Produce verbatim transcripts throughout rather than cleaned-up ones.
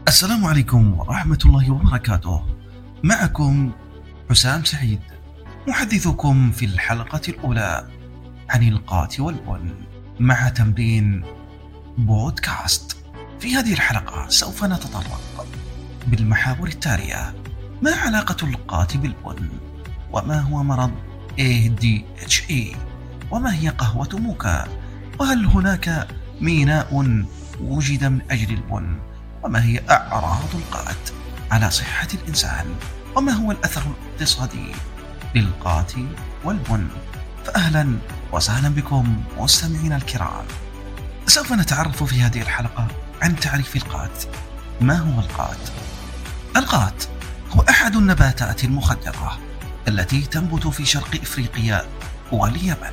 السلام عليكم ورحمة الله وبركاته. معكم حسام سعيد، محدثكم في الحلقة الأولى عن القات والبن مع تمرين بودكاست. في هذه الحلقة سوف نتطرق بالمحاور التالية: ما علاقة القات بالبن؟ وما هو مرض إيه دي إتش إي؟ وما هي قهوة موكا؟ وهل هناك ميناء وجد من أجل البن؟ وما هي أعراض القات على صحة الإنسان؟ وما هو الأثر الاقتصادي للقات والبن؟ فأهلا وسهلا بكم مستمعينا الكرام. سوف نتعرف في هذه الحلقة عن تعريف القات. ما هو القات؟ القات هو أحد النباتات المخدرة التي تنبت في شرق إفريقيا واليمن،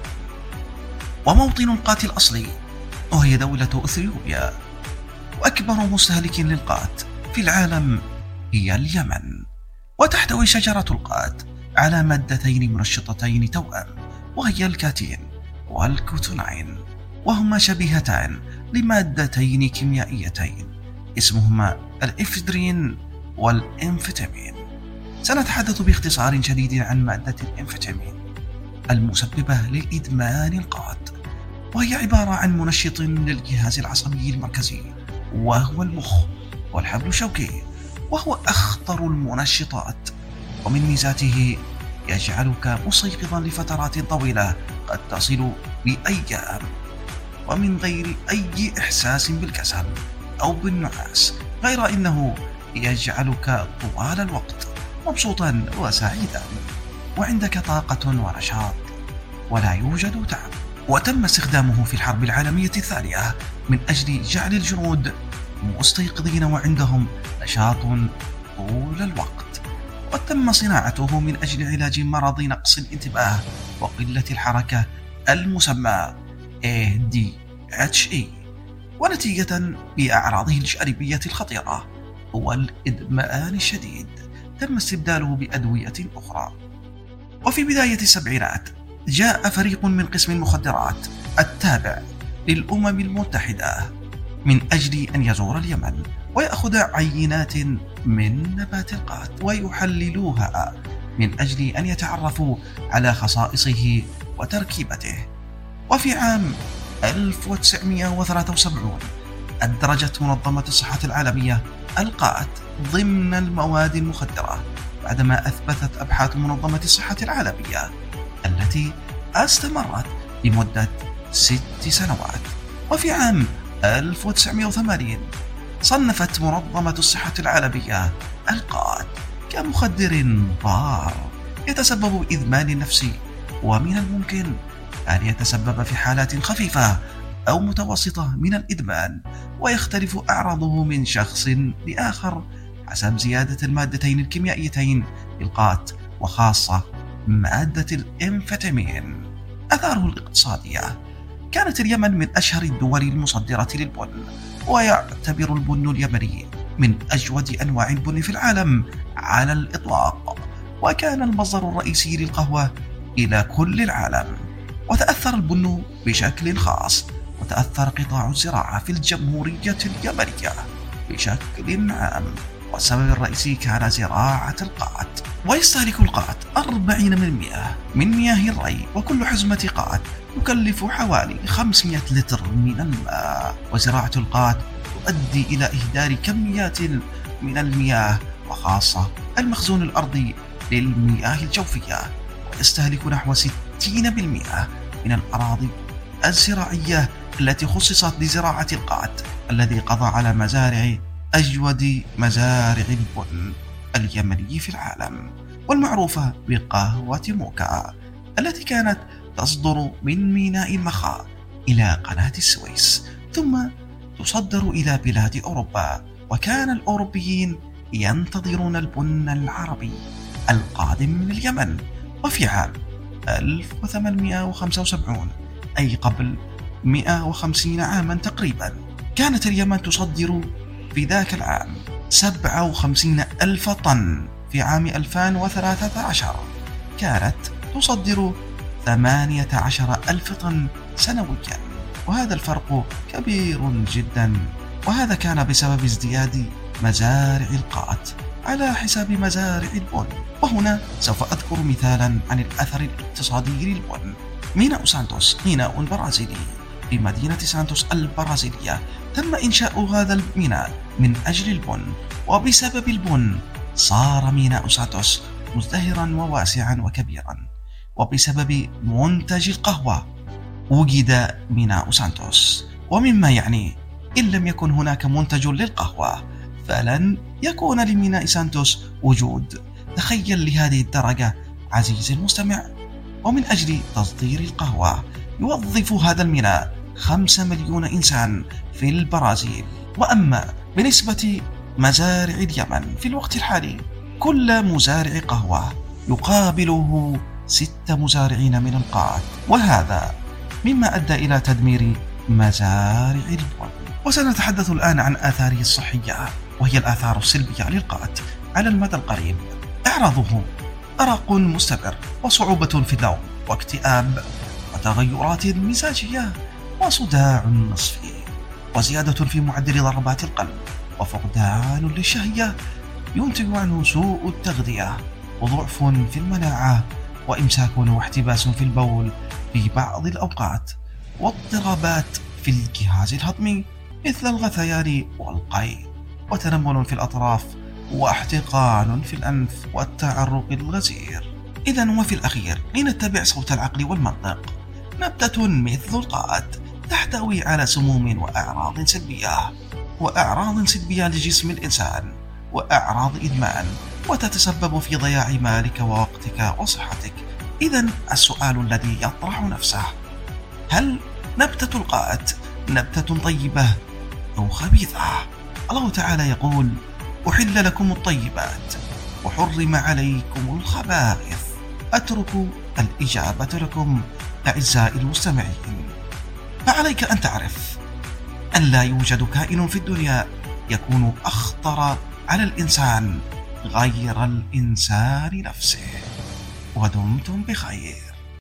وموطن القات الأصلي وهي دولة إثيوبيا، وأكبر مستهلك للقات في العالم هي اليمن. وتحتوي شجرة القات على مادتين منشطتين توأم، وهي الكاتين والكوتونين، وهما شبيهتان لمادتين كيميائيتين اسمهما الإفدرين والإنفتامين. سنتحدث باختصار شديد عن مادة الإنفتامين المسببة لإدمان القات، وهي عبارة عن منشط للجهاز العصبي المركزي، وهو المخ والحبل الشوكي، وهو أخطر المنشطات. ومن ميزاته يجعلك مستيقظا لفترات طويلة قد تصل لأيام، ومن غير أي إحساس بالكسل أو بالنعاس، غير أنه يجعلك طوال الوقت مبسوطا وسعيدا، وعندك طاقة ونشاط ولا يوجد تعب. وتم استخدامه في الحرب العالمية الثانية من أجل جعل الجنود مستيقظين وعندهم نشاط طول الوقت، وتم صناعته من أجل علاج مرض نقص الانتباه وقلة الحركة المسمى إيه دي إتش إي، ونتيجة لأعراضه الجانبية الخطيرة والإدمان الشديد تم استبداله بأدوية أخرى. وفي بداية السبعينات جاء فريق من قسم المخدرات التابع للأمم المتحدة من أجل أن يزور اليمن ويأخذ عينات من نبات القات ويحللوها من أجل أن يتعرفوا على خصائصه وتركيبته. وفي عام ألف وتسعمائة وثلاثة وسبعين أدرجت منظمة الصحة العالمية القات ضمن المواد المخدرة، بعدما أثبتت أبحاث منظمة الصحة العالمية التي استمرت لمدة ست سنوات. وفي عام ألف وتسعمائة وثمانين صنفت منظمة الصحة العالمية القات كمخدر ضار يتسبب بإدمان نفسي، ومن الممكن أن يتسبب في حالات خفيفة أو متوسطة من الإدمان، ويختلف أعراضه من شخص لآخر حسب زيادة المادتين الكيميائيتين للقات، وخاصة مادة الإنفتامين. أثاره الاقتصادية: كانت اليمن من أشهر الدول المصدرة للبن، ويعتبر البن اليمني من أجود أنواع البن في العالم على الإطلاق، وكان المصدر الرئيسي للقهوة إلى كل العالم. وتأثر البن بشكل خاص، وتأثر قطاع الزراعة في الجمهورية اليمنية بشكل عام، والسبب الرئيسي كان زراعة القات. ويستهلك القات أربعين بالمئة من مياه الري، وكل حزمة قات تكلف حوالي خمسمائة لتر من الماء. وزراعة القات تؤدي إلى إهدار كميات من المياه، وخاصة المخزون الأرضي للمياه الجوفية. ويستهلك نحو ستين بالمئة من الأراضي الزراعية التي خصصت لزراعة القات، الذي قضى على مزارع أجود مزارع البن اليمني في العالم، والمعروفة بقهوة موكا، التي كانت تصدر من ميناء المخا إلى قناة السويس، ثم تصدر إلى بلاد أوروبا. وكان الأوروبيين ينتظرون البن العربي القادم من اليمن. وفي عام ألف وثمانمائة وخمسة وسبعين، أي قبل مئة وخمسين عاما تقريبا، كانت اليمن تصدر في ذاك العام سبعة وخمسين ألف طن. في عام ألفين وثلاثة عشر كانت تصدر ثمانية عشر ألف طن سنويا، وهذا الفرق كبير جدا، وهذا كان بسبب ازدياد مزارع القات على حساب مزارع البن. وهنا سوف أذكر مثالا عن الأثر الاقتصادي للبن. ميناء سانتوس ميناء برازيلي في مدينة سانتوس البرازيلية. تم إنشاء هذا الميناء من أجل البن، وبسبب البن صار ميناء سانتوس مزدهرا وواسعا وكبيرا. وبسبب منتج القهوة وجد ميناء سانتوس، ومما يعني إن لم يكن هناك منتج للقهوة فلن يكون لميناء سانتوس وجود. تخيل لهذه الدرجة عزيزي المستمع. ومن أجل تصدير القهوة يوظف هذا الميناء خمسة مليون إنسان في البرازيل. وأما بنسبة مزارع اليمن في الوقت الحالي، كل مزارع قهوة يقابله ست مزارعين من القات، وهذا مما أدى إلى تدمير مزارع البن. وسنتحدث الآن عن آثاره الصحية، وهي الآثار السلبية للقات على المدى القريب. أعراضه أرق مستمر، وصعوبة في النوم، واكتئاب، وتغيرات مزاجية، وصداع نصفي، وزيادة في معدل ضربات القلب، وفقدان للشهية ينتج عنه سوء التغذية، وضعف في المناعة، وإمساك واحتباس في البول في بعض الأوقات، واضطرابات في الجهاز الهضمي مثل الغثيان والقيء، وتنمل في الأطراف، واحتقان في الأنف، والتعرق الغزير. إذن وفي الأخير لنتبع صوت العقل والمنطق. نبتة مثل القات تحتوي على سموم وأعراض سلبية، وأعراض سلبية لجسم الإنسان، وأعراض إدمان، وتتسبب في ضياع مالك ووقتك وصحتك. إذن السؤال الذي يطرح نفسه: هل نبتة القات نبتة طيبة أو خبيثة؟ الله تعالى يقول: أحل لكم الطيبات وحرم عليكم الخبائث. أترك الإجابة لكم أعزائي المستمعين. فعليك أن تعرف أن لا يوجد كائن في الدنيا يكون أخطر على الإنسان غير الإنسان نفسه. ودمتم بخير.